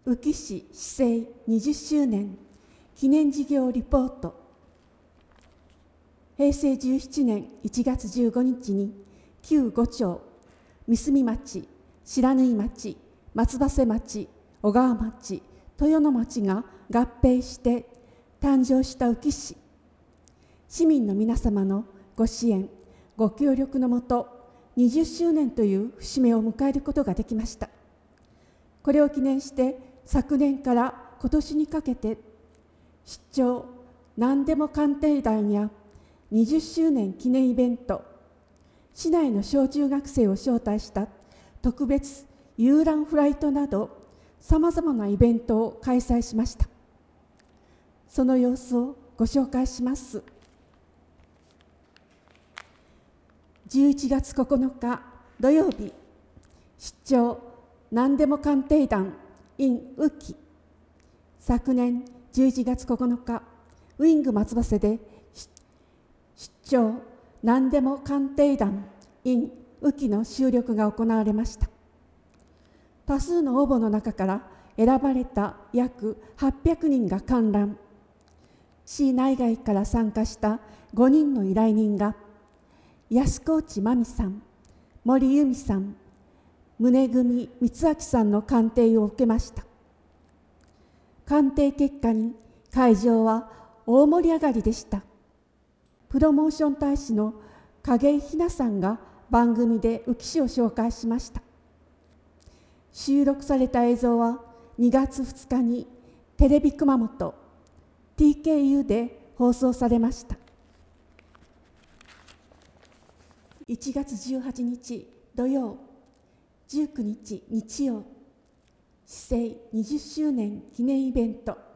宇城市市制20周年記念事業リポート。平成17年1月15日に旧5町、三角町、白縫町、松葉瀬町、小川町、豊野町が合併して誕生した宇城市。市民の皆様のご支援、ご協力のもと、20周年という節目を迎えることができました。これを記念して昨年から今年にかけて、出張何でも鑑定団や20周年記念イベント、市内の小中学生を招待した特別遊覧フライトなど、さまざまなイベントを開催しました。その様子をご紹介します。11月9日土曜日、出張何でも鑑定団 in 宇城。昨年11月9日、ウイング松葉瀬で出張何でも鑑定団 in 宇城の収録が行われました。多数の応募の中から選ばれた約800人が観覧。市内外から参加した5人の依頼人が、安河内真美さん、森由美さん、宗組光明さんの鑑定を受けました。鑑定結果に会場は大盛り上がりでした。プロモーション大使の景井ひなさんが番組で宇城市を紹介しました。収録された映像は2月2日にテレビ熊本 TKU で放送されました。1月18日土曜、19日日曜、市制20周年記念イベント。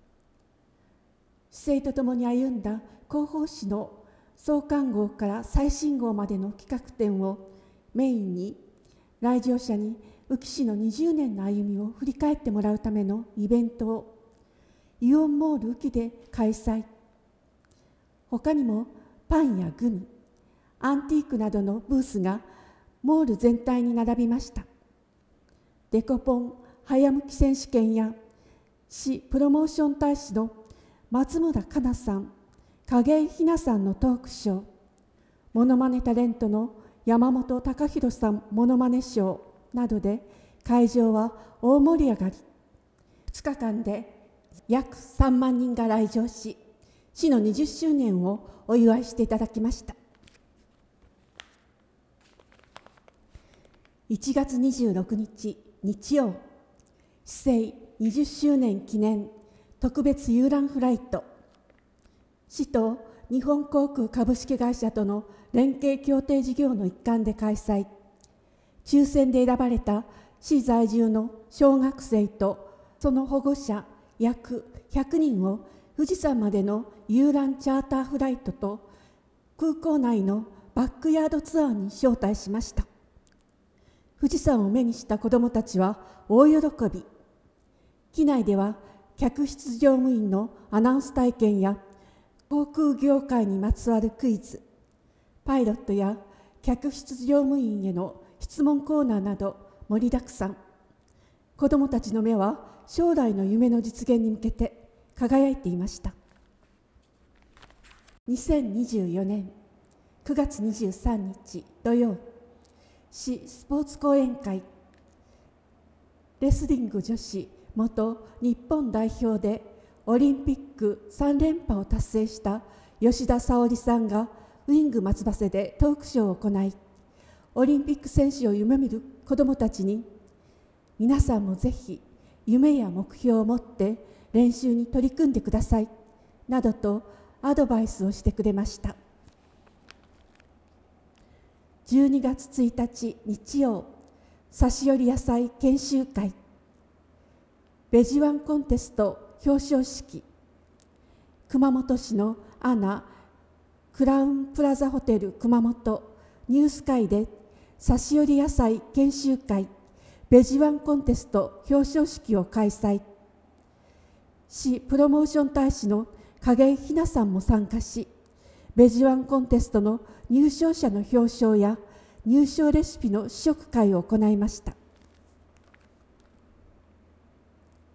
市政とともに歩んだ広報誌の創刊号から最新号までの企画展をメインに、来場者に宇城市の20年の歩みを振り返ってもらうためのイベントをイオンモール宇城で開催。他にもパンやグミ、アンティークなどのブースがモール全体に並びました。デコポン早向き選手権や市プロモーション大使の松村香奈さん、景井ひなさんのトークショー、モノマネタレントの山本貴弘さんモノマネショーなどで会場は大盛り上がり、2日間で約3万人が来場し、市の20周年をお祝いしていただきました。1月26日日曜、市政20周年記念特別遊覧フライト。市と日本航空株式会社との連携協定事業の一環で開催。抽選で選ばれた市在住の小学生とその保護者約100人を富士山までの遊覧チャーターフライトと空港内のバックヤードツアーに招待しました。富士山を目にした子どもたちは大喜び。機内では客室乗務員のアナウンス体験や航空業界にまつわるクイズ、パイロットや客室乗務員への質問コーナーなど盛りだくさん。子どもたちの目は将来の夢の実現に向けて輝いていました。2024年9月23日土曜、市スポーツ講演会。レスリング女子元日本代表でオリンピック3連覇を達成した吉田沙保里さんがウイング松葉瀬でトークショーを行い、オリンピック選手を夢見る子どもたちに、皆さんもぜひ夢や目標を持って練習に取り組んでくださいなどとアドバイスをしてくれました。12月1日日曜、差し寄り野菜研修会。ベジワンコンテスト表彰式。熊本市のアナクラウンプラザホテル熊本ニュース会で差し寄り野菜研修会ベジワンコンテスト表彰式を開催。市プロモーション大使の景井ひなさんも参加し、ベジワンコンテストの入賞者の表彰や入賞レシピの試食会を行いました。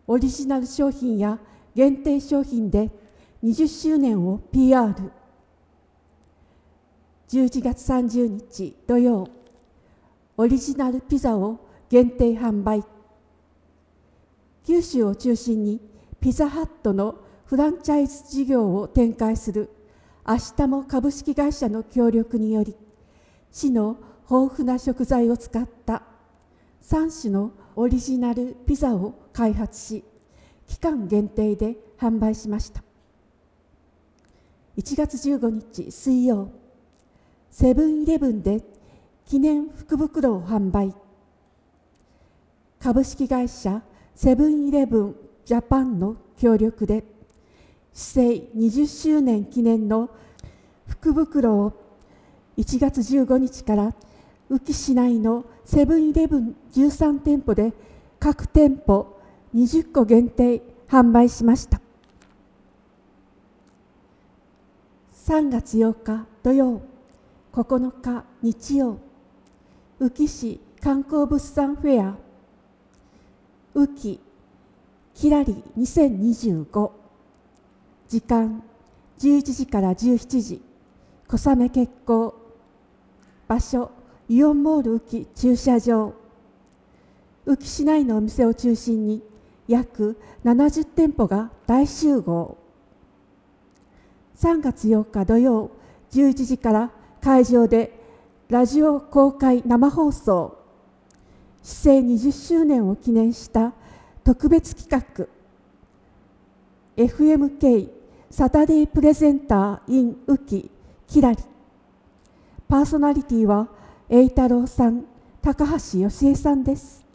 オリジナル商品や限定商品で20周年を PR。 11月30日土曜、オリジナルピザを限定販売。九州を中心にピザハットのフランチャイズ事業を展開する明日も株式会社の協力により、市の豊富な食材を使った3種のオリジナルピザを開発し、期間限定で販売しました。1月15日水曜、セブンイレブンで記念福袋を販売。株式会社セブンイレブンジャパンの協力で、市政20周年記念の福袋を1月15日から宇城市内のセブンイレブン13店舗で各店舗20個限定販売しました。3月8日土曜、9日日曜、宇城市観光物産フェア宇城きらり2025、時間11時から17時、小雨決行。場所イオンモール宇城駐車場。宇城市内のお店を中心に約70店舗が大集合。3月8日土曜11時から会場でラジオ公開生放送、市政20周年を記念した特別企画 FMK サタデープレゼンター in 宇城きらり。パーソナリティは栄太郎さん、高橋よしえさんです。